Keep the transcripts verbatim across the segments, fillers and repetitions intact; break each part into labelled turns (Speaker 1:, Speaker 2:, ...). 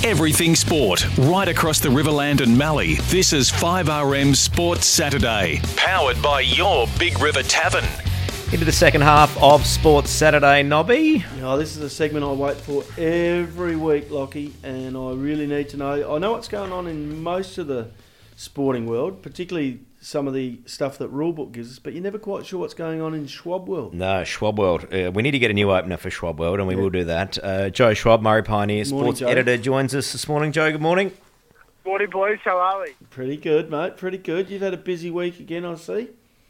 Speaker 1: Everything sport, right across the Riverland and Mallee. This is five R M Sports Saturday, powered by your Big River Tavern.
Speaker 2: Into the second half of Sports Saturday, Nobby.
Speaker 3: Oh, this is a segment I wait for every week, Lockie, and I really need to know. I know what's going on in most of the sporting world, particularly some of the stuff that Rulebook gives us, but you're never quite sure what's going on in Schwab World.
Speaker 2: No, Schwab World. Uh, we need to get a new opener for Schwab World, and we yeah. will do that. Uh, Joe Schwab, Murray Pioneer,
Speaker 3: morning,
Speaker 2: sports
Speaker 3: Joe.
Speaker 2: editor, joins us this morning. Joe, good morning.
Speaker 4: Morning, boys. How are we?
Speaker 3: Pretty good, mate. Pretty good. You've had a busy week again, I see.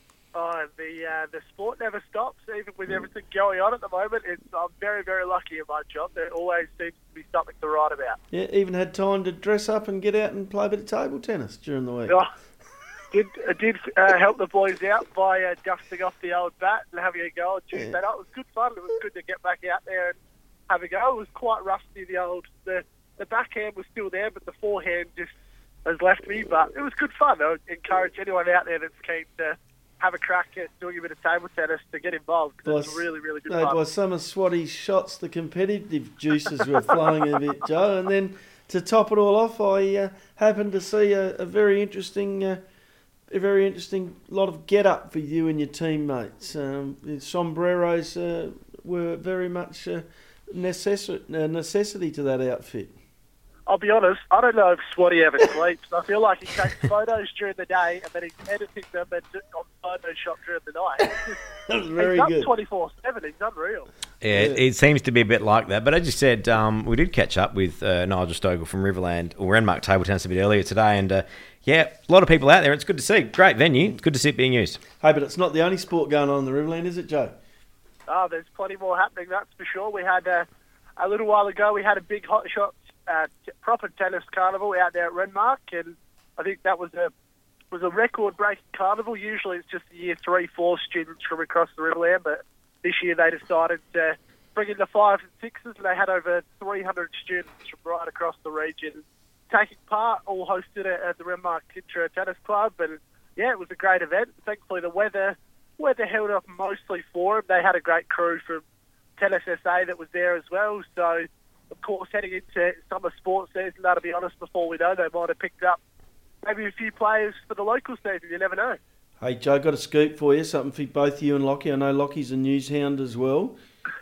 Speaker 4: Oh, the uh, the sport never stops, even with everything going on at the moment. It's, I'm very, very lucky in my job. There always seems to be something to write about.
Speaker 3: Yeah, even had time to dress up and get out and play a bit of table tennis during the week.
Speaker 4: Oh, did I did uh, help the boys out by uh, dusting off the old bat and having a go on Tuesday night. It was good fun. It was good to get back out there and have a go. It was quite rusty. The old the the backhand was still there, but the forehand just has left me. But it was good fun. I would encourage anyone out there that's keen to have a crack at doing a bit of table tennis to get involved. It was really, really good
Speaker 3: no,
Speaker 4: fun.
Speaker 3: By some of Swatty's shots, the competitive juices were flowing a bit, Joe. And then to top it all off, I uh, happened to see a, a very interesting, uh, a very interesting lot of get up for you and your teammates. Um, the sombreros uh, were very much a necess- necessity to that outfit.
Speaker 4: I'll be honest, I don't know if Swatty ever sleeps. I feel like he takes photos during the day and then he's editing them and on Photoshop during the night.
Speaker 3: That was very
Speaker 4: he's
Speaker 3: good.
Speaker 4: up twenty-four seven. He's unreal.
Speaker 2: Yeah, it, it seems to be a bit like that. But as you said, um, we did catch up with uh, Nigel Stogel from Riverland or Renmark Table Tennis a bit earlier today. And, uh, yeah, a lot of people out there. It's good to see. Great venue. It's good to see it being used.
Speaker 3: Hey, but it's not the only sport going on in the Riverland, is it, Joe?
Speaker 4: Oh, there's plenty more happening, that's for sure. We had, uh, a little while ago, we had a big hot shot Uh, t- proper tennis carnival out there at Renmark, and I think that was a was a record-breaking carnival. Usually it's just the year three, four students from across the Riverland, but this year they decided to bring in the fives and sixes, and they had over three hundred students from right across the region taking part, all hosted at, at the Renmark Kintra Tennis Club, and yeah, it was a great event. Thankfully the weather weather held up mostly for them. They had a great crew from Tennis S A that was there as well, so of course, heading into summer sports season, now, to be honest, before we know, they might have picked up maybe a few players for the local season. You never know.
Speaker 3: Hey, Joe, got a scoop for you, something for both you and Lockie. I know Lockie's a news hound as well.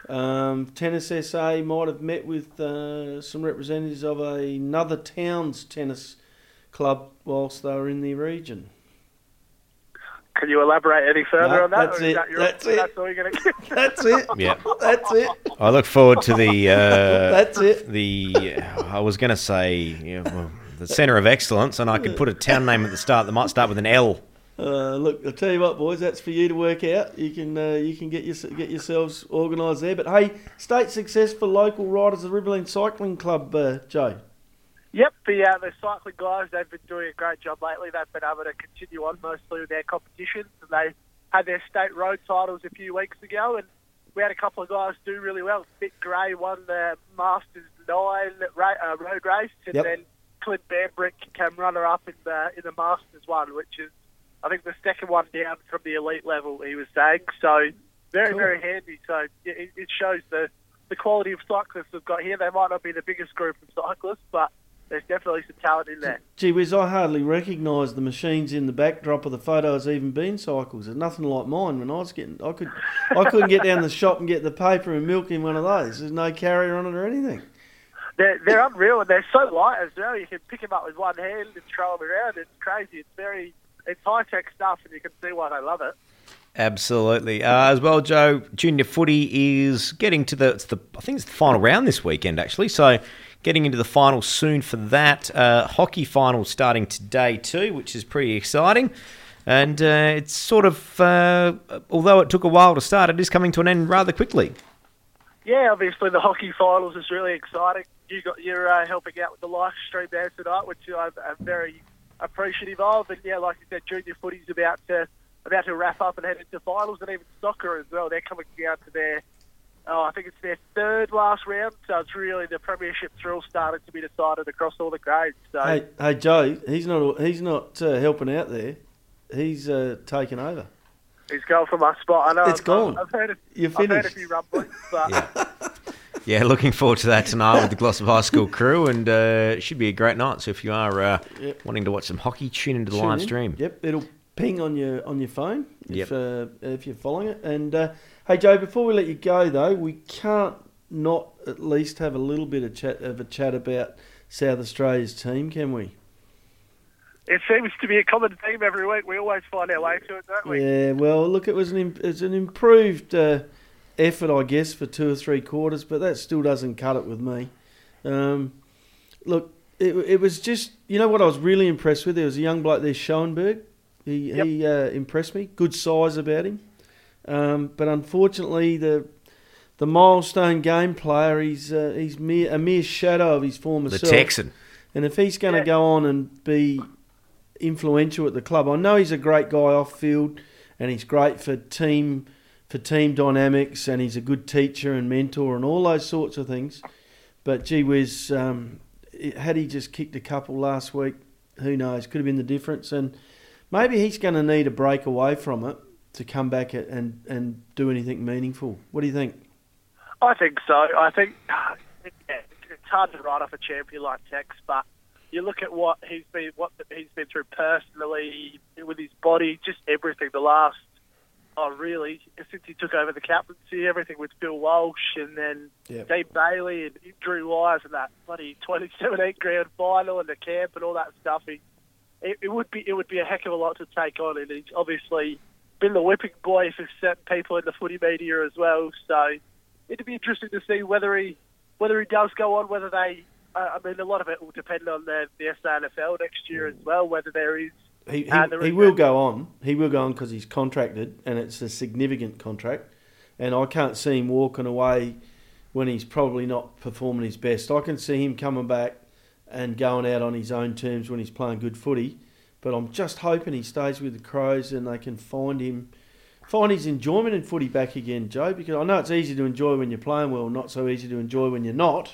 Speaker 3: Um, Tennis S A might have met with uh, some representatives of another town's tennis club whilst they were in the region.
Speaker 4: Can you elaborate any further
Speaker 3: no,
Speaker 4: on that?
Speaker 3: That's
Speaker 4: or
Speaker 3: it.
Speaker 4: is that your,
Speaker 3: that's it.
Speaker 4: That's all you're going to get?
Speaker 3: That's it.
Speaker 2: Yeah.
Speaker 3: That's it.
Speaker 2: I look forward to the... Uh,
Speaker 3: that's it.
Speaker 2: The I was going to say you know, well, the Centre of Excellence, and I could put a town name at the start that might start with an L.
Speaker 3: Uh, look, I'll tell you what, boys, that's for you to work out. You can uh, you can get your, get yourselves organised there. But hey, state success for local riders of the Riverland Cycling Club, uh, Joe.
Speaker 4: Yep, the, uh, the cycling guys, they've been doing a great job lately. They've been able to continue on mostly with their competitions, and they had their state road titles a few weeks ago, and we had a couple of guys do really well. Mick Gray won the Masters nine ra- uh, road race, and
Speaker 3: yep.
Speaker 4: then Clint Bambrick came runner-up in the, in the Masters one, which is, I think, the second one down from the elite level, he was saying. So very, cool. very handy. So it, it shows the, the quality of cyclists we've got here. They might not be the biggest group of cyclists, but there's definitely some talent in there.
Speaker 3: Gee whiz, I hardly recognise the machines in the backdrop of the photos even being cycles. There's nothing like mine when I was getting... I, could, I couldn't get down the shop and get the paper and milk in one of those. There's no carrier on it or anything.
Speaker 4: They're, they're unreal, and they're so light as well. You can pick them up with one hand and throw them around. It's crazy. It's very... It's high-tech stuff, and you can see why they love it.
Speaker 2: Absolutely. Uh, as well, Joe, junior footy is getting to the, it's the... I think it's the final round this weekend, actually, so... Getting into the final soon for that. Uh, hockey final starting today too, which is pretty exciting. And uh, it's sort of, uh, although it took a while to start, it is coming to an end rather quickly.
Speaker 4: Yeah, obviously the hockey finals is really exciting. You got, you're uh, helping out with the live stream there tonight, which I'm, I'm very appreciative of. And yeah, like you said, junior footy's about to, about to wrap up and head into finals, and even soccer as well. They're coming down to their... Oh, I think it's their third last round, so it's really the premiership thrill started to be decided across all the grades. So.
Speaker 3: Hey, hey, Joe, he's not he's not uh, helping out there. He's uh, taken over.
Speaker 4: He's going for my spot. I know.
Speaker 3: It's
Speaker 4: I've,
Speaker 3: gone.
Speaker 4: I've heard. A,
Speaker 3: You're
Speaker 4: I've heard a
Speaker 3: finished.
Speaker 4: few rumblings, but
Speaker 2: yeah. Yeah, looking forward to that tonight with the Glossop High School crew, and uh, it should be a great night. So if you are uh,
Speaker 3: Yep.
Speaker 2: wanting to watch some hockey, tune into the
Speaker 3: Tune
Speaker 2: live
Speaker 3: in.
Speaker 2: stream.
Speaker 3: Yep, it'll ping on your on your phone
Speaker 2: Yep.
Speaker 3: if uh, if you're following it. And uh, hey, Joe, before we let you go though, we can't not at least have a little bit of chat of a chat about South Australia's team, can we?
Speaker 4: It seems to be a common theme every week. We always find our way to it, don't we?
Speaker 3: Yeah, well, look, it was an im- it's an improved uh, effort, I guess, for two or three quarters, but that still doesn't cut it with me. Um, look, it it was just, you know what I was really impressed with? There was a young bloke there, Schoenberg. He
Speaker 4: Yep.
Speaker 3: he uh, impressed me. Good size about him, um, but unfortunately the the milestone game player, he's uh, he's mere, a mere shadow of his former
Speaker 2: The
Speaker 3: self.
Speaker 2: Texan.
Speaker 3: And if he's going to
Speaker 4: Yeah.
Speaker 3: go on and be influential at the club, I know he's a great guy off field, and he's great for team for team dynamics, and he's a good teacher and mentor and all those sorts of things. But gee whiz, um, it- had he just kicked a couple last week, who knows? Could have been the difference. And maybe he's going to need a break away from it to come back at, and and do anything meaningful. What do you think?
Speaker 4: I think so. I think yeah, it's hard to write off a champion like Tex, but you look at what he's been, what he's been through personally with his body, just everything. The last, oh really, since he took over the captaincy, everything with Bill Walsh and then
Speaker 3: Yep.
Speaker 4: Dave Bailey and Drew Wise and that bloody twenty seventeen grand final and the camp and all that stuff. He, it, it would be it would be a heck of a lot to take on, and he's obviously been the whipping boy for certain people in the footy media as well. So it'd be interesting to see whether he whether he does go on, whether they. Uh, I mean, a lot of it will depend on the, the S A N F L next year as well, whether there is.
Speaker 3: He, he,
Speaker 4: uh, there
Speaker 3: he
Speaker 4: is
Speaker 3: will
Speaker 4: a-
Speaker 3: go on. He will go on because he's contracted, and it's a significant contract. And I can't see him walking away when he's probably not performing his best. I can see him coming back and going out on his own terms when he's playing good footy. But I'm just hoping he stays with the Crows and they can find him, find his enjoyment in footy back again, Joe. Because I know it's easy to enjoy when you're playing well, not so easy to enjoy when you're not.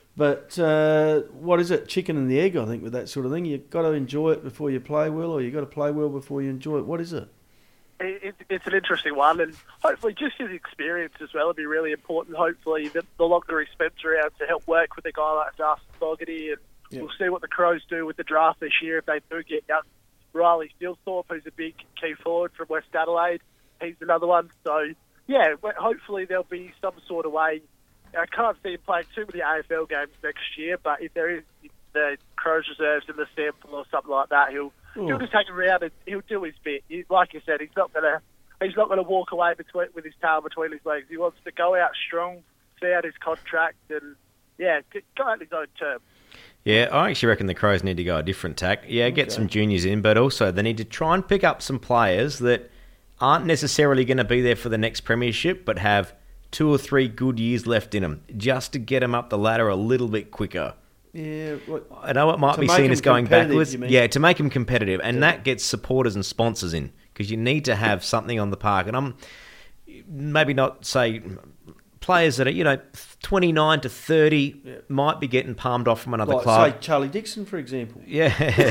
Speaker 3: But uh, what is it? Chicken and the egg, I think, with that sort of thing. You've got to enjoy it before you play well, or you've got to play well before you enjoy it. What is it?
Speaker 4: It, it, it's an interesting one, and hopefully just his experience as well will be really important. Hopefully the, the longer he spends around to help work with a guy like Darcy Fogarty, and
Speaker 3: Yep.
Speaker 4: we'll see what the Crows do with the draft this year if they do get young Riley Steelthorpe, who's a big key forward from West Adelaide. He's another one. So, yeah, well, hopefully there'll be some sort of way. I can't see him playing too many A F L games next year, but if there is the Crows reserves in the sample or something like that, he'll
Speaker 3: Oh.
Speaker 4: he'll just take him around and he'll do his bit. He, like you said, he's not gonna he's not gonna walk away between, with his tail between his legs. He wants to go out strong, see out his contract, and yeah, go at his own terms.
Speaker 2: Yeah, I actually reckon the Crows need to go a different tack. Yeah, get
Speaker 3: Okay.
Speaker 2: some juniors in, but also they need to try and pick up some players that aren't necessarily going to be there for the next premiership, but have two or three good years left in them, just to get them up the ladder a little bit quicker.
Speaker 3: Yeah, what,
Speaker 2: I know it might
Speaker 3: To
Speaker 2: be
Speaker 3: make
Speaker 2: seen
Speaker 3: them
Speaker 2: as going
Speaker 3: competitive,
Speaker 2: backwards.
Speaker 3: you mean?
Speaker 2: Yeah, to make them competitive, and
Speaker 3: Yeah.
Speaker 2: that gets supporters and sponsors in, because you need to have something on the park. And I'm maybe not say players that are, you know, twenty-nine to thirty
Speaker 3: Yeah.
Speaker 2: might be getting palmed off from another
Speaker 3: like
Speaker 2: club.
Speaker 3: say Charlie Dixon, for example.
Speaker 2: Yeah.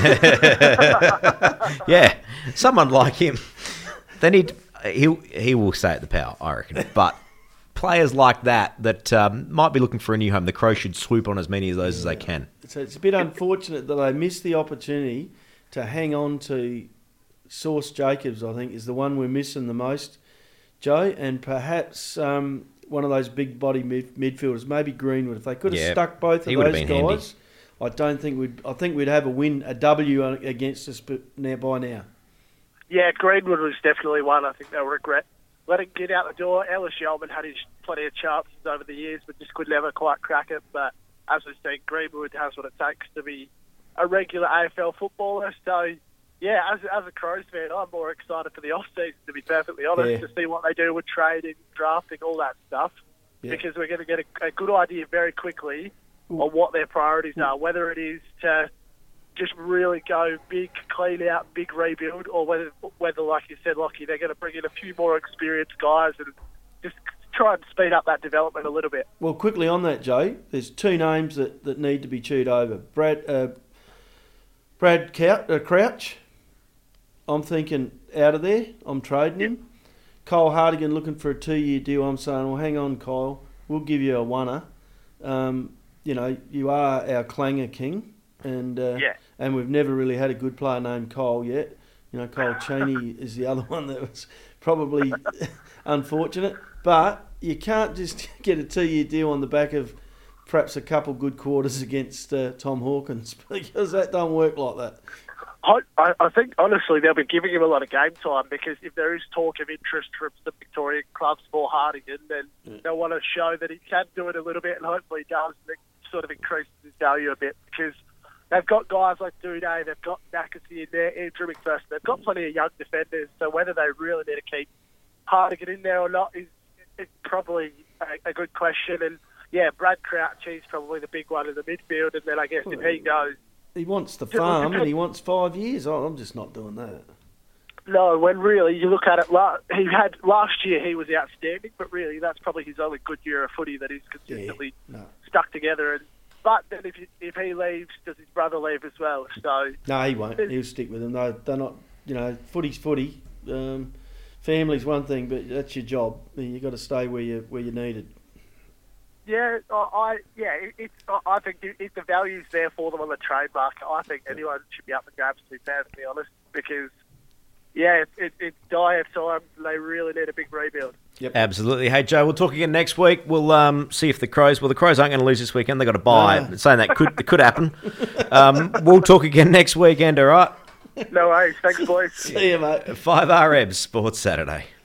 Speaker 2: Yeah. Someone like him. They need he he will stay at the Power, I reckon. But players like that that um, might be looking for a new home, the Crows should swoop on as many of those as they can.
Speaker 3: So it's a bit unfortunate that they missed the opportunity to hang on to Sauce Jacobs, I think, is the one we're missing the most, Joe, and perhaps um, one of those big body mid- midfielders, maybe Greenwood. If they could have
Speaker 2: Yeah,
Speaker 3: stuck both of
Speaker 2: he would have
Speaker 3: those
Speaker 2: been handy.
Speaker 3: guys, I don't think we'd. I think we'd have a win, a W against us, but now by now.
Speaker 4: Yeah, Greenwood was definitely one I think they'll regret letting get out the door. Ellis Yeoman had his plenty of chances over the years, but just could never quite crack it. But as we say, Greenwood has what it takes to be a regular A F L footballer. So, yeah, as, as a Crows fan, I'm more excited for the off-season, to be perfectly honest,
Speaker 3: Yeah.
Speaker 4: to see what they do with trading, drafting, all that stuff,
Speaker 3: Yeah.
Speaker 4: because we're going to get a, a good idea very quickly on what their priorities are, whether it is to just really go big, clean out, big rebuild, or whether, whether like you said, Lockie, they're going to bring in a few more experienced guys and just try and speed up that development a little bit.
Speaker 3: Well, quickly on that, Joe, there's two names that, that need to be chewed over. Brad uh, Brad Couch, uh, Crouch, I'm thinking out of there. I'm trading him. Kyle Hardigan looking for a two-year deal. I'm saying, well, hang on, Kyle. We'll give you a oneer. um, you know, you are our clanger king, and uh,
Speaker 4: Yeah.
Speaker 3: and we've never really had a good player named Cole yet. You know, Cole Cheney is the other one that was probably unfortunate, but you can't just get a two-year deal on the back of perhaps a couple good quarters against uh, Tom Hawkins, because that don't work like that.
Speaker 4: I, I I think, honestly, they'll be giving him a lot of game time, because if there is talk of interest from the Victorian clubs for Hartigan, then
Speaker 3: Yeah.
Speaker 4: they'll want to show that he can do it a little bit, and hopefully he does, and it sort of increases his value a bit, because they've got guys like Duday, they've got Nakasi in there, Andrew McPherson, they've got plenty of young defenders, so whether they really need to keep Hartigan in there or not is, is probably a, a good question. And yeah, Brad Crouch, he's probably the big one in the midfield, and then I guess if he goes...
Speaker 3: He wants the farm and he wants five years. Oh, I'm just not doing that.
Speaker 4: No, when really you look at it, la- he had last year he was outstanding, but really that's probably his only good year of footy that he's consistently
Speaker 3: Yeah, no.
Speaker 4: stuck together. And but then if you, if he leaves, does his brother leave as well? So
Speaker 3: No, he won't. He'll stick with them. No, they're not. You know, footy's footy. Um, family's one thing, but that's your job. You've got to stay where you where you're needed.
Speaker 4: yeah, I, I yeah, it, it's I I think if if the value's there for them on the trade market, I think anyone should be up for grabs. To be perfectly honest, because yeah, it, it, it's dire time. They really need a big rebuild.
Speaker 3: Yep.
Speaker 2: Absolutely. Hey, Joe, we'll talk again next week. We'll um, see if the Crows... Well, the Crows aren't going to lose this weekend. They've got to buy.
Speaker 3: No.
Speaker 2: Saying that could it could happen. Um, we'll talk again next weekend, all right?
Speaker 4: No worries. Thanks, boys.
Speaker 3: See you, mate.
Speaker 2: five R M Sports Saturday.